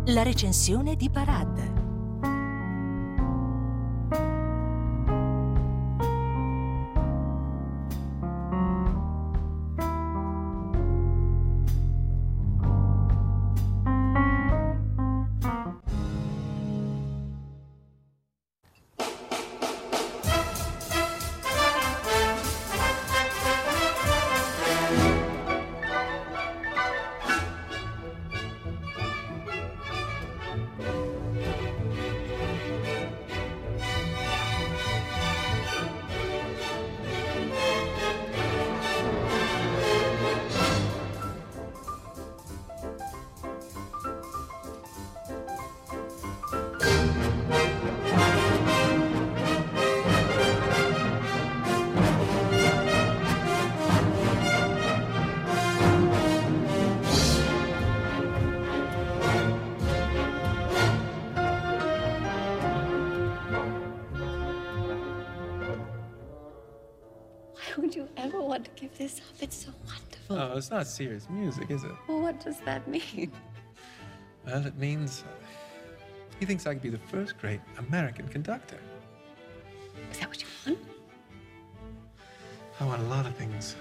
La recensione di Parad. Why would you ever want to give this up? It's so wonderful. Oh, it's not serious music, is it? Well, what does that mean? Well, it means he thinks I could be the first great American conductor. Is that what you want? I want a lot of things.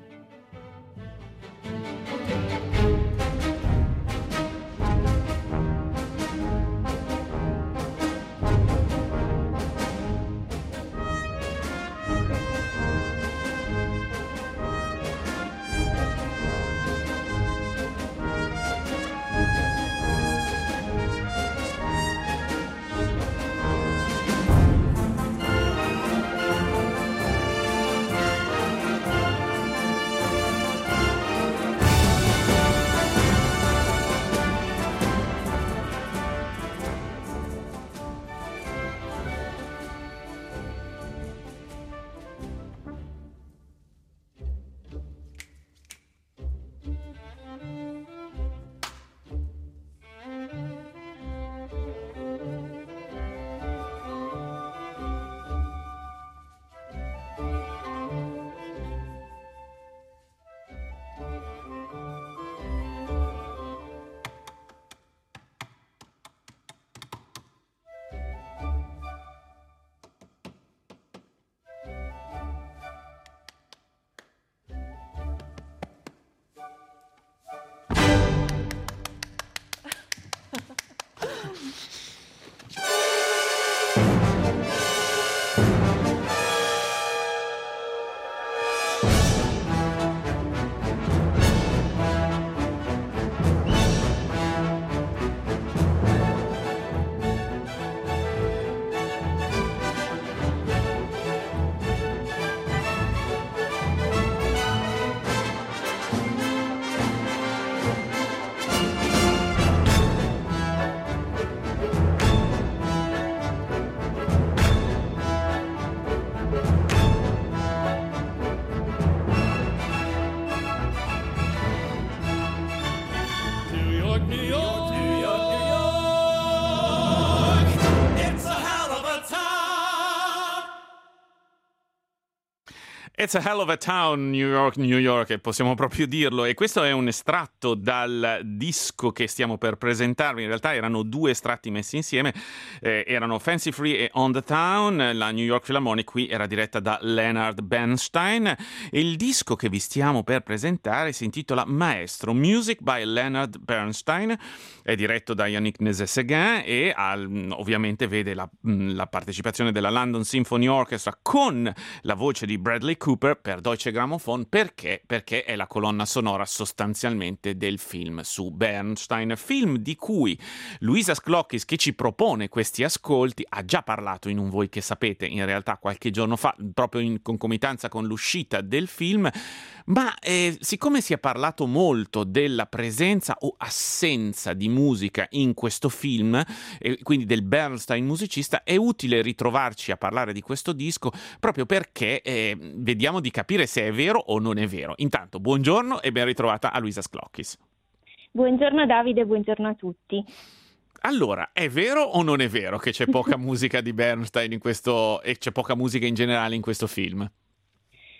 It's a hell of a town, New York, New York, e possiamo proprio dirlo. E questo è un estratto dal disco che stiamo per presentarvi. In realtà erano due estratti messi insieme, erano Fancy Free e On the Town. La New York Philharmonic qui era diretta da Leonard Bernstein. E il disco che vi stiamo per presentare si intitola Maestro, Music by Leonard Bernstein. È diretto da Yannick Nézet-Séguin e ovviamente vede la partecipazione della London Symphony Orchestra con la voce di Bradley Cooper per Deutsche Grammophon. Perché? Perché è la colonna sonora sostanzialmente del film su Bernstein, film di cui Luisa Sclocchis, che ci propone questi ascolti, ha già parlato in un Voi che sapete, in realtà qualche giorno fa, proprio in concomitanza con l'uscita del film. Ma siccome si è parlato molto della presenza o assenza di musica in questo film, quindi del Bernstein musicista, è utile ritrovarci a parlare di questo disco proprio perché vediamo di capire se è vero o non è vero. Intanto, buongiorno e ben ritrovata a Luisa Sclocchis. Buongiorno Davide, buongiorno a tutti. Allora, è vero o non è vero che c'è poca musica di Bernstein in questo, e c'è poca musica in generale in questo film?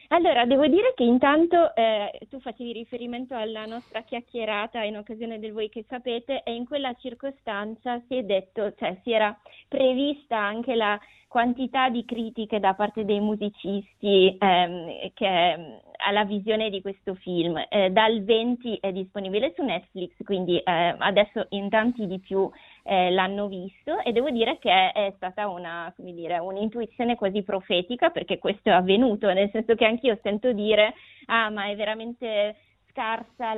Allora, devo dire che intanto tu facevi riferimento alla nostra chiacchierata in occasione del Voi che sapete, e in quella circostanza si è detto, cioè si era prevista anche la quantità di critiche da parte dei musicisti alla visione di questo film. Dal 20 è disponibile su Netflix, quindi adesso in tanti di più l'hanno visto, e devo dire che è stata un'intuizione quasi profetica, perché questo è avvenuto, nel senso che anch'io sento dire ma è veramente scarsa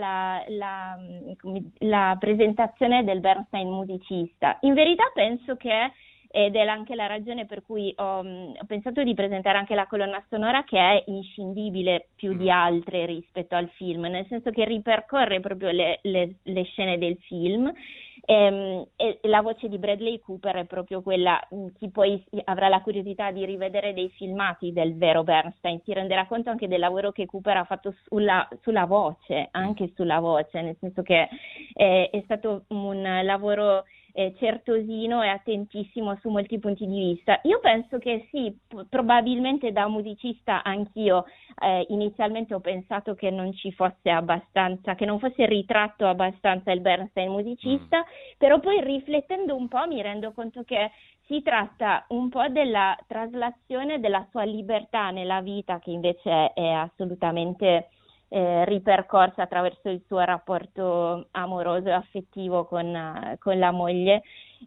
la presentazione del Bernstein musicista. In verità penso che, ed è anche la ragione per cui ho pensato di presentare anche la colonna sonora, che è inscindibile più di altre rispetto al film, nel senso che ripercorre proprio le scene del film. E la voce di Bradley Cooper è proprio quella, chi poi avrà la curiosità di rivedere dei filmati del vero Bernstein si renderà conto anche del lavoro che Cooper ha fatto sulla voce, anche sulla voce, nel senso che è stato un lavoro certosino e attentissimo su molti punti di vista. Io penso che sì, probabilmente da musicista anch'io inizialmente ho pensato che non ci fosse abbastanza, che non fosse ritratto abbastanza il Bernstein musicista, però poi riflettendo un po' mi rendo conto che si tratta un po' della traslazione della sua libertà nella vita, che invece è assolutamente ripercorsa attraverso il suo rapporto amoroso e affettivo con la moglie,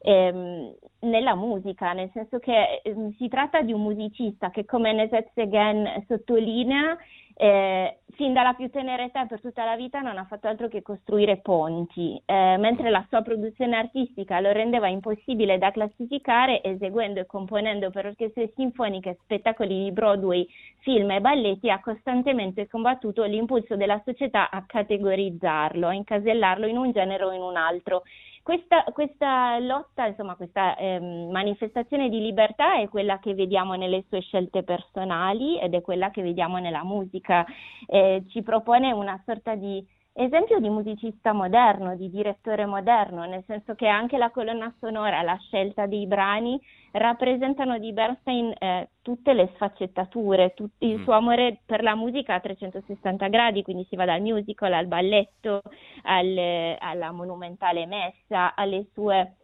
nella musica, nel senso che si tratta di un musicista che, come Nezet Segan sottolinea, fin dalla più tenera età, per tutta la vita, non ha fatto altro che costruire ponti, mentre la sua produzione artistica lo rendeva impossibile da classificare, eseguendo e componendo per orchestre sinfoniche, spettacoli di Broadway, film e balletti, ha costantemente combattuto l'impulso della società a categorizzarlo, a incasellarlo in un genere o in un altro. Questa lotta, insomma, questa manifestazione di libertà è quella che vediamo nelle sue scelte personali ed è quella che vediamo nella musica. Ci propone una sorta di esempio di musicista moderno, di direttore moderno, nel senso che anche la colonna sonora, la scelta dei brani rappresentano di Bernstein tutte le sfaccettature, il suo amore per la musica a 360 gradi, quindi si va dal musical al balletto, alla monumentale messa, alle sue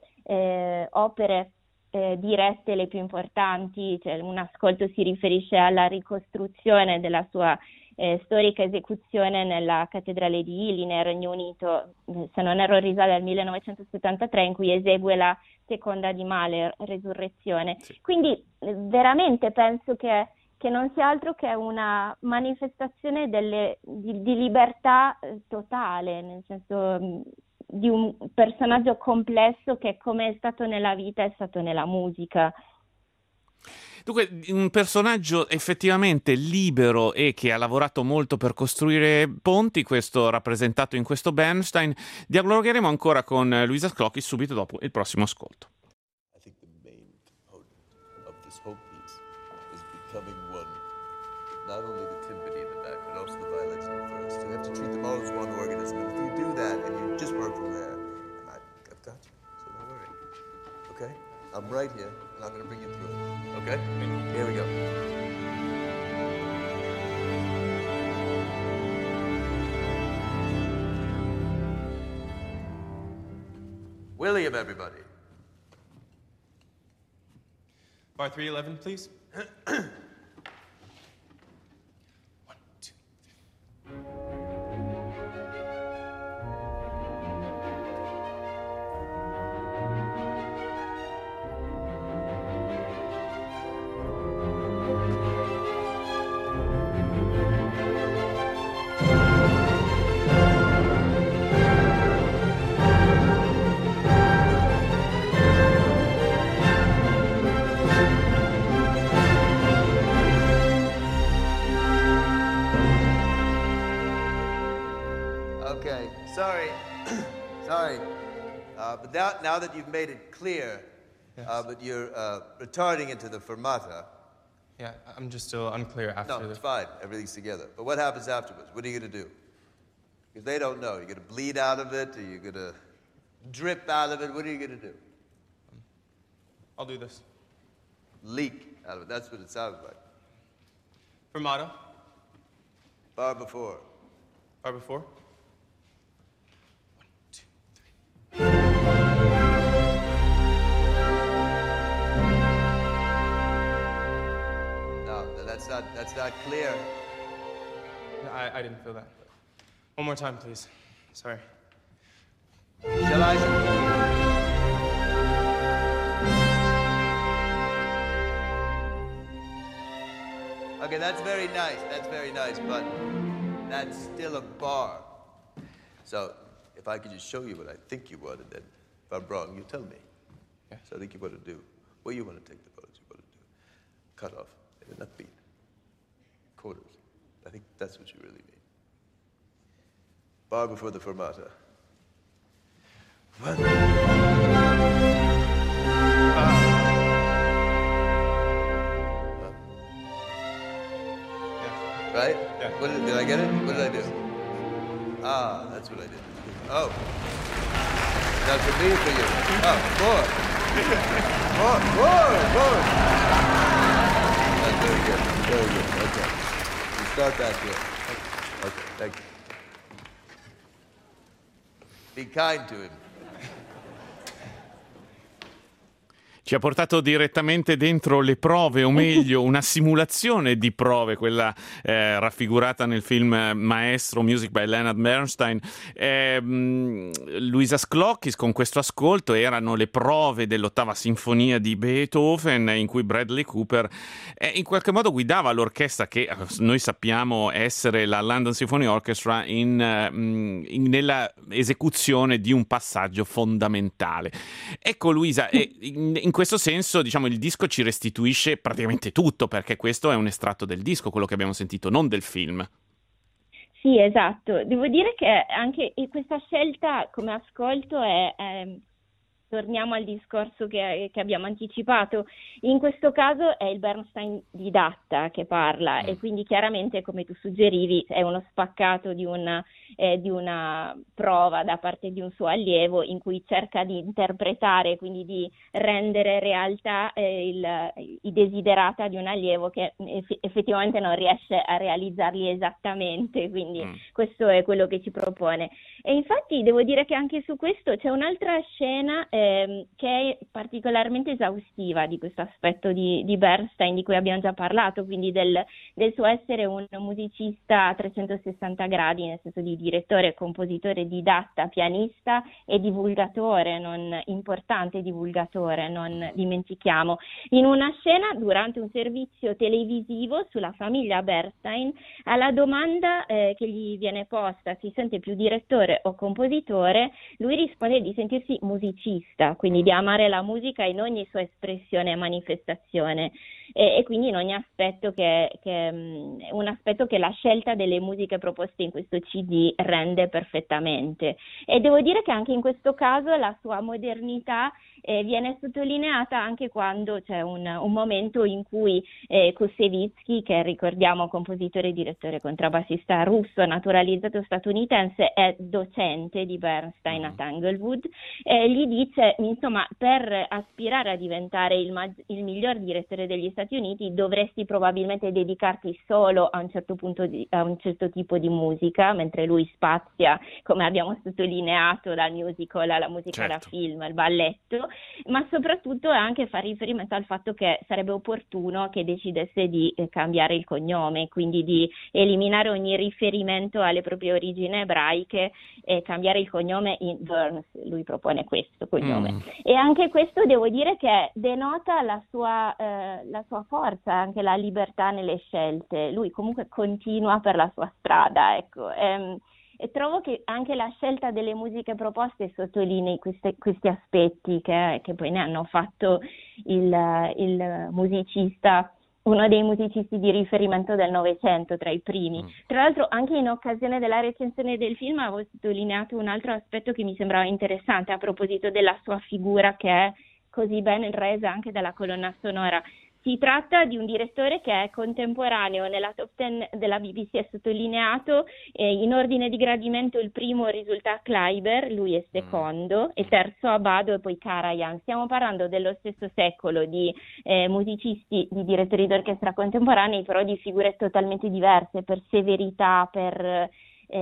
opere dirette, le più importanti. Cioè, un ascolto si riferisce alla ricostruzione della sua storica esecuzione nella cattedrale di Ely nel Regno Unito, se non erro risale al 1973, in cui esegue la seconda di Mahler, Resurrezione. Sì. Quindi veramente penso che non sia altro che una manifestazione di libertà totale, nel senso di un personaggio complesso che, come è stato nella vita, è stato nella musica. Dunque, un personaggio effettivamente libero e che ha lavorato molto per costruire ponti, questo rappresentato in questo Bernstein. Dialogheremo ancora con Luisa Sclocchi subito dopo il prossimo ascolto. I think the main component of this whole piece is becoming one. Not only the timpani in the back, but also the violins in the first. You have to treat them all as one organism. And if you do that and you just work from there, and I've got you, so don't worry. Okay? I'm right here, and I'm going to bring you through it. Okay? Here we go. William, everybody. Bar 311, please. 1, 2, 3. Okay, sorry. Sorry. But now that you've made it clear, Yes. but you're retarding into the fermata. Yeah, I'm just still unclear after No, it's fine. Everything's together. But what happens afterwards? What are you going to do? Because they don't know. You're going to bleed out of it, or you're going to drip out of it. What are you going to do? I'll do this. Leak out of it. That's what it sounds like. Fermato. Bar before. Bar before. No, that's not clear. I didn't feel that. One more time, please. Sorry. Shall I? Okay, that's very nice, but that's still a bar. So, if I could just show you what I think you want, and then if I'm wrong, you tell me. Yeah. So I think you want to do, what you want to take the photos, you want to do. Cut off, in an upbeat. Quarters. I think that's what you really mean. Bar before the fermata. Right? Yeah. Did I get it? What did I do? Ah, that's what I did. Oh. That's for me or for you? Oh, more. More. That's very good. Very good. Okay. You start that good. Okay, thank you. Be kind to him. Ci ha portato direttamente dentro le prove, o meglio una simulazione di prove, quella raffigurata nel film Maestro, Music by Leonard Bernstein. Luisa Sclocchis, con questo ascolto, erano le prove dell'Ottava Sinfonia di Beethoven, in cui Bradley Cooper in qualche modo guidava l'orchestra che noi sappiamo essere la London Symphony Orchestra nella esecuzione di un passaggio fondamentale. Ecco Luisa, in questo senso, diciamo, il disco ci restituisce praticamente tutto, perché questo è un estratto del disco, quello che abbiamo sentito, non del film. Sì, esatto. Devo dire che anche questa scelta come ascolto torniamo al discorso che abbiamo anticipato. In questo caso è il Bernstein didatta che parla e quindi chiaramente, come tu suggerivi, è uno spaccato di una prova da parte di un suo allievo in cui cerca di interpretare, quindi di rendere realtà i desiderata di un allievo che effettivamente non riesce a realizzarli esattamente, quindi questo è quello che ci propone. E infatti devo dire che anche su questo c'è un'altra scena che è particolarmente esaustiva di questo aspetto di Bernstein di cui abbiamo già parlato, quindi del suo essere un musicista a 360 gradi, nel senso di direttore, compositore, didatta, pianista e divulgatore, importante divulgatore, non dimentichiamo. In una scena durante un servizio televisivo sulla famiglia Bernstein, alla domanda che gli viene posta, si sente più direttore o compositore, lui risponde di sentirsi musicista, quindi di amare la musica in ogni sua espressione e manifestazione, e quindi in ogni aspetto un aspetto che la scelta delle musiche proposte in questo CD rende perfettamente. E devo dire che anche in questo caso la sua modernità viene sottolineata anche quando c'è un momento in cui Koussevitzky, che ricordiamo compositore, direttore, contrabbassista russo naturalizzato statunitense, è docente di Bernstein a Tanglewood, gli dice, insomma, per aspirare a diventare il miglior direttore degli Stati Uniti dovresti probabilmente dedicarti solo a un certo punto a un certo tipo di musica, mentre lui spazia, come abbiamo sottolineato, dal musical alla musica da film, al balletto, ma soprattutto anche fa riferimento al fatto che sarebbe opportuno che decidesse di cambiare il cognome, quindi di eliminare ogni riferimento alle proprie origini ebraiche e cambiare il cognome in Burns. Lui propone questo cognome. E anche questo devo dire che denota la sua forza, anche la libertà nelle scelte. Lui comunque continua per la sua strada, ecco. E trovo che anche la scelta delle musiche proposte sottolinei questi aspetti che poi ne hanno fatto il musicista, uno dei musicisti di riferimento del Novecento, tra i primi. Tra l'altro anche in occasione della recensione del film avevo sottolineato un altro aspetto che mi sembrava interessante a proposito della sua figura, che è così ben resa anche dalla colonna sonora. Si tratta di un direttore che è contemporaneo, nella top 10 della BBC è sottolineato, in ordine di gradimento il primo risulta Kleiber, lui è secondo, e terzo Abbado e poi Karajan. Stiamo parlando dello stesso secolo di musicisti, di direttori d'orchestra contemporanei, però di figure totalmente diverse per severità, per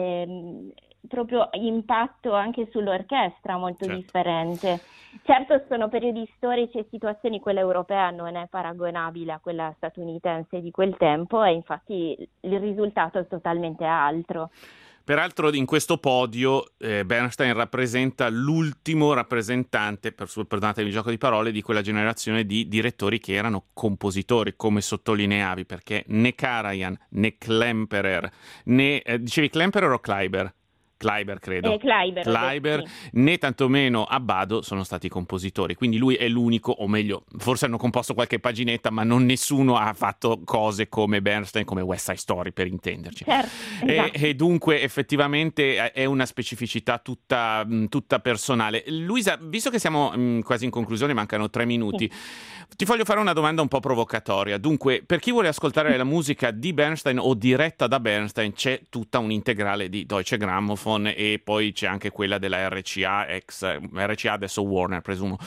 proprio impatto anche sull'orchestra molto Certo. differente. Certo sono periodi storici e situazioni, quella europea non è paragonabile a quella statunitense di quel tempo e infatti il risultato è totalmente altro. Peraltro in questo podio Bernstein rappresenta l'ultimo rappresentante, perdonatemi il gioco di parole, di quella generazione di direttori che erano compositori, come sottolineavi, perché né Karajan né Klemperer, né dicevi Klemperer o Kleiber? Kleiber, credo. Kleiber, sì. Né tantomeno Abbado sono stati compositori, quindi lui è l'unico, o meglio, forse hanno composto qualche paginetta, ma non nessuno ha fatto cose come Bernstein, come West Side Story, per intenderci. Certo, esatto. E dunque effettivamente è una specificità tutta personale. Luisa, visto che siamo quasi in conclusione, mancano 3 minuti, ti voglio fare una domanda un po' provocatoria. Dunque, per chi vuole ascoltare la musica di Bernstein o diretta da Bernstein, c'è tutta un'integrale di Deutsche Grammophon e poi c'è anche quella della RCA, RCA adesso Warner, presumo.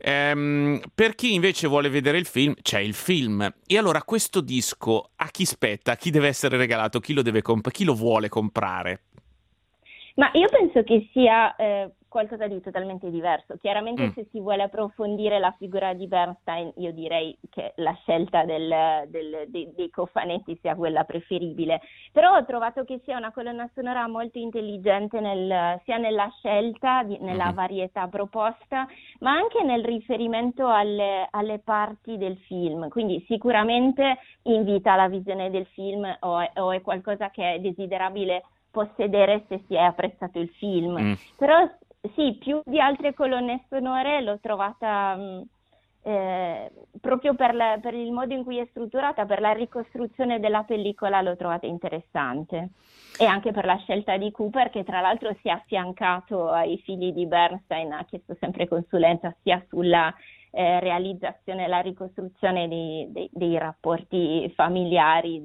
Per chi invece vuole vedere il film, c'è il film. E allora questo disco a chi spetta? A chi deve essere regalato? Chi lo deve chi lo vuole comprare? Ma io penso che sia qualcosa di totalmente diverso. Chiaramente se si vuole approfondire la figura di Bernstein, io direi che la scelta dei cofanetti sia quella preferibile. Però ho trovato che sia una colonna sonora molto intelligente sia nella scelta, nella varietà proposta, ma anche nel riferimento alle parti del film. Quindi sicuramente invita alla visione del film o è qualcosa che è desiderabile possedere se si è apprezzato il film. Però sì, più di altre colonne sonore l'ho trovata proprio per il modo in cui è strutturata, per la ricostruzione della pellicola l'ho trovata interessante, e anche per la scelta di Cooper, che tra l'altro si è affiancato ai figli di Bernstein, ha chiesto sempre consulenza sia sulla realizzazione e la ricostruzione dei rapporti familiari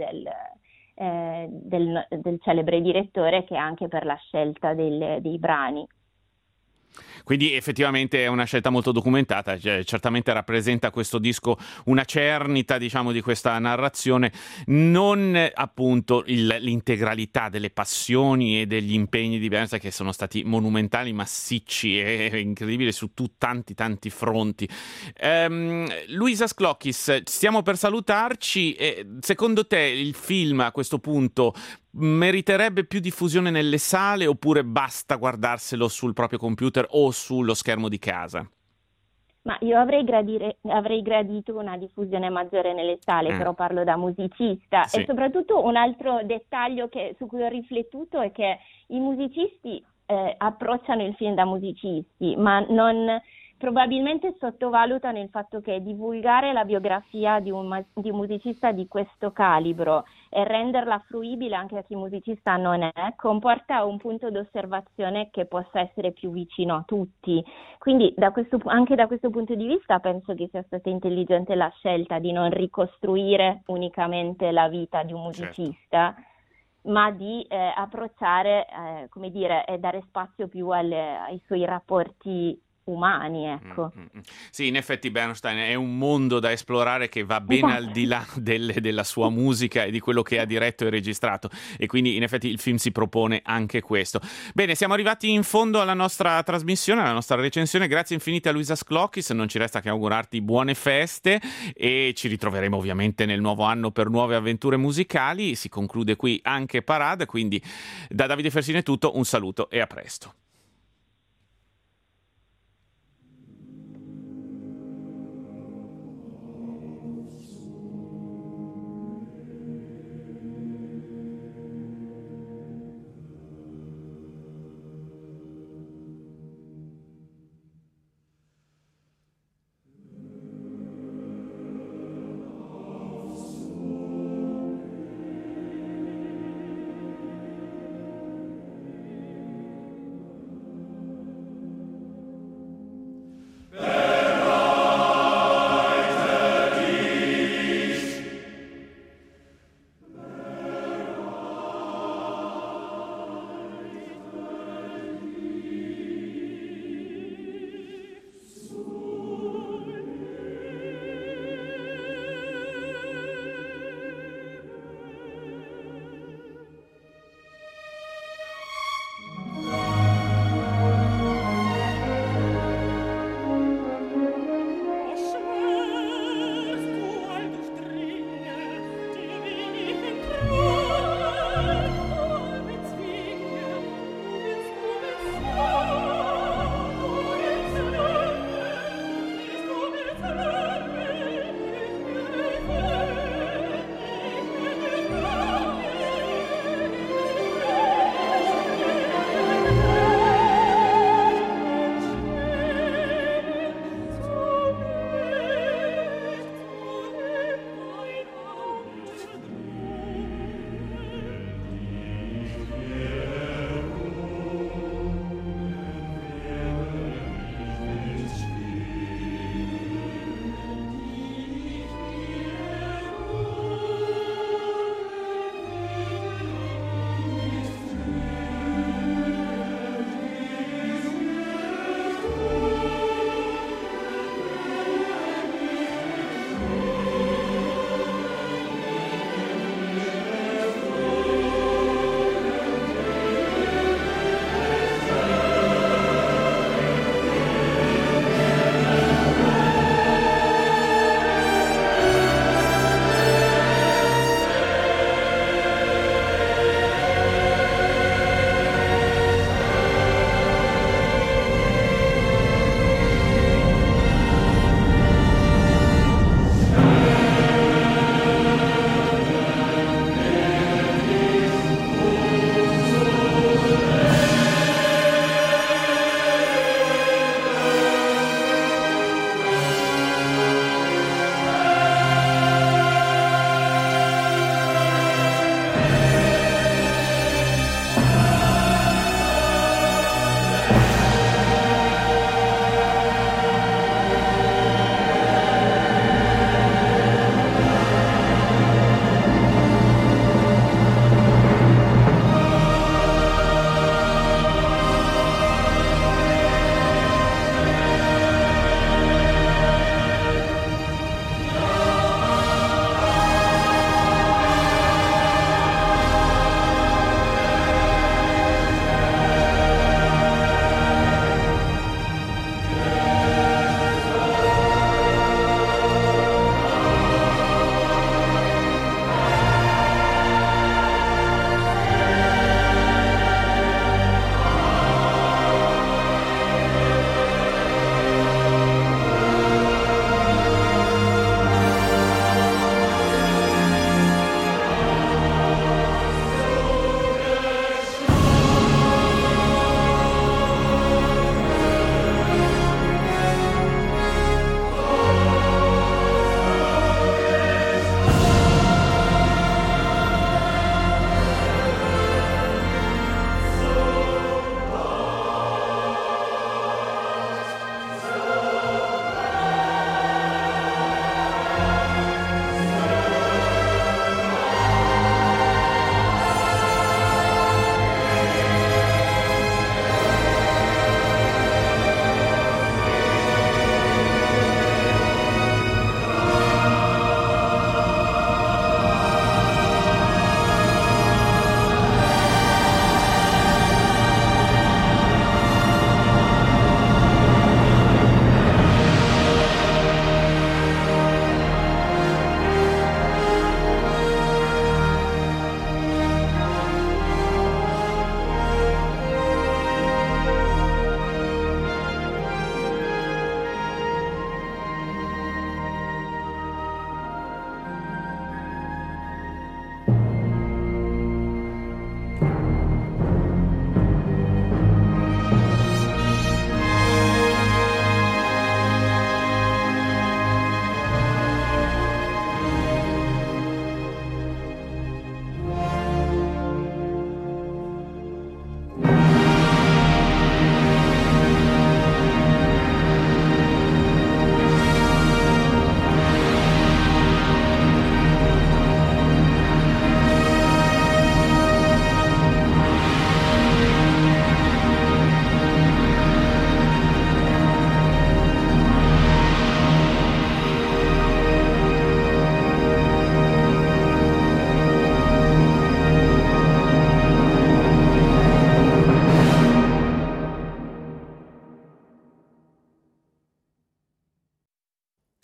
del celebre direttore, che anche per la scelta dei brani. Quindi effettivamente è una scelta molto documentata, certamente rappresenta questo disco una cernita, diciamo, di questa narrazione, non appunto l'integralità delle passioni e degli impegni di Bernstein, che sono stati monumentali, massicci e incredibili su tanti fronti. Luisa Sklokis, stiamo per salutarci. Secondo te il film a questo punto meriterebbe più diffusione nelle sale oppure basta guardarselo sul proprio computer o sullo schermo di casa? Ma io avrei gradito una diffusione maggiore nelle sale, però parlo da musicista. Sì. E soprattutto un altro dettaglio su cui ho riflettuto è che i musicisti approcciano il film da musicisti, ma probabilmente sottovalutano il fatto che divulgare la biografia di un musicista di questo calibro e renderla fruibile anche a chi musicista non è, comporta un punto d'osservazione che possa essere più vicino a tutti. Quindi anche da questo punto di vista penso che sia stata intelligente la scelta di non ricostruire unicamente la vita di un musicista, ma di approcciare, come dire, e dare spazio più ai suoi rapporti umani, ecco. Sì, in effetti Bernstein è un mondo da esplorare che va ben al di là della sua musica e di quello che ha diretto e registrato, e quindi in effetti il film si propone anche questo. Bene, siamo arrivati in fondo alla nostra trasmissione, alla nostra recensione. Grazie infinite a Luisa Sklokis, non ci resta che augurarti buone feste e ci ritroveremo ovviamente nel nuovo anno per nuove avventure musicali. Si conclude qui anche Parade, quindi da Davide Fersini è tutto, un saluto e a presto.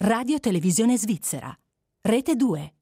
Radio Televisione Svizzera. Rete 2.